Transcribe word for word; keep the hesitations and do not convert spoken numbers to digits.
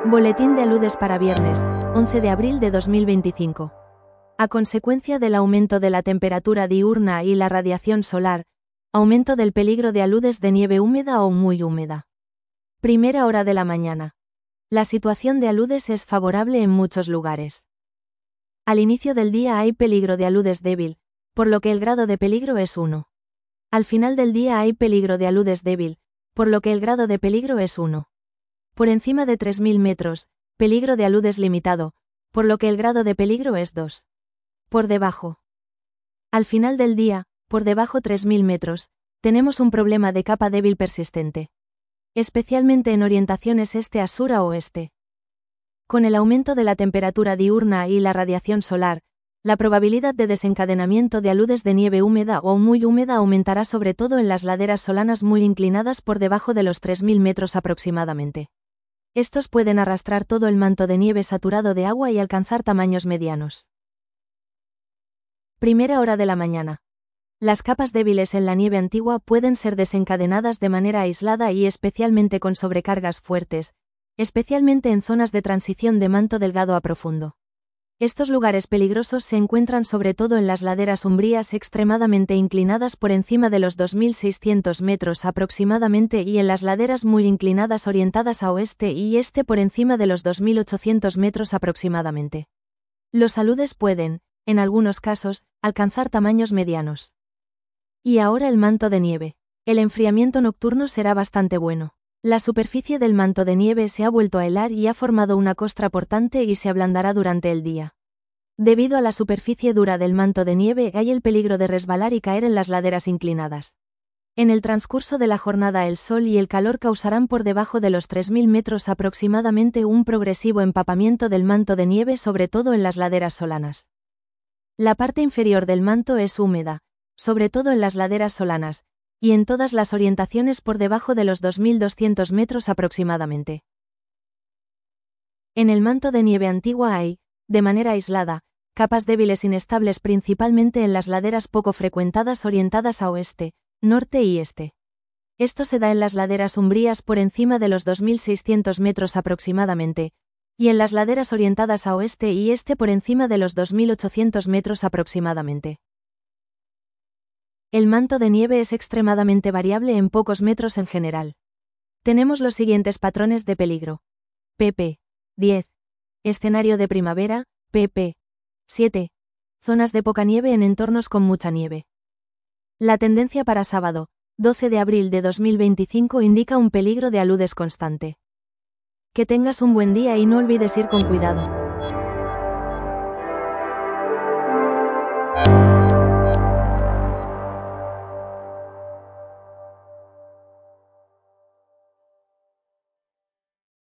Boletín de aludes para viernes, once de abril de dos mil veinticinco. A consecuencia del aumento de la temperatura diurna y la radiación solar, aumento del peligro de aludes de nieve húmeda o muy húmeda. Primera hora de la mañana. La situación de aludes es favorable en muchos lugares. Al inicio del día hay peligro de aludes débil, por lo que el grado de peligro es uno. Al final del día hay peligro de aludes débil, por lo que el grado de peligro es uno. Por encima de tres mil metros, peligro de aludes limitado, por lo que el grado de peligro es dos. Por debajo. Al final del día, por debajo tres mil metros, tenemos un problema de capa débil persistente. Especialmente en orientaciones este a sur a oeste. Con el aumento de la temperatura diurna y la radiación solar, la probabilidad de desencadenamiento de aludes de nieve húmeda o muy húmeda aumentará sobre todo en las laderas solanas muy inclinadas por debajo de los tres mil metros aproximadamente. Estos pueden arrastrar todo el manto de nieve saturado de agua y alcanzar tamaños medianos. Primera hora de la mañana. Las capas débiles en la nieve antigua pueden ser desencadenadas de manera aislada y especialmente con sobrecargas fuertes, especialmente en zonas de transición de manto delgado a profundo. Estos lugares peligrosos se encuentran sobre todo en las laderas umbrías extremadamente inclinadas por encima de los dos mil seiscientos metros aproximadamente y en las laderas muy inclinadas orientadas a oeste y este por encima de los dos mil ochocientos metros aproximadamente. Los aludes pueden, en algunos casos, alcanzar tamaños medianos. Y ahora el manto de nieve. El enfriamiento nocturno será bastante bueno. La superficie del manto de nieve se ha vuelto a helar y ha formado una costra portante y se ablandará durante el día. Debido a la superficie dura del manto de nieve hay el peligro de resbalar y caer en las laderas inclinadas. En el transcurso de la jornada el sol y el calor causarán por debajo de los tres mil metros aproximadamente un progresivo empapamiento del manto de nieve sobre todo en las laderas solanas. La parte inferior del manto es húmeda, sobre todo en las laderas solanas, y en todas las orientaciones por debajo de los dos mil doscientos metros aproximadamente. En el manto de nieve antigua hay, de manera aislada, capas débiles inestables principalmente en las laderas poco frecuentadas orientadas a oeste, norte y este. Esto se da en las laderas umbrías por encima de los dos mil seiscientos metros aproximadamente, y en las laderas orientadas a oeste y este por encima de los dos mil ochocientos metros aproximadamente. El manto de nieve es extremadamente variable en pocos metros en general. Tenemos los siguientes patrones de peligro. pp. diez. Escenario de primavera, pp. siete. Zonas de poca nieve en entornos con mucha nieve. La tendencia para sábado, doce de abril de dos mil veinticinco indica un peligro de aludes constante. Que tengas un buen día y no olvides ir con cuidado.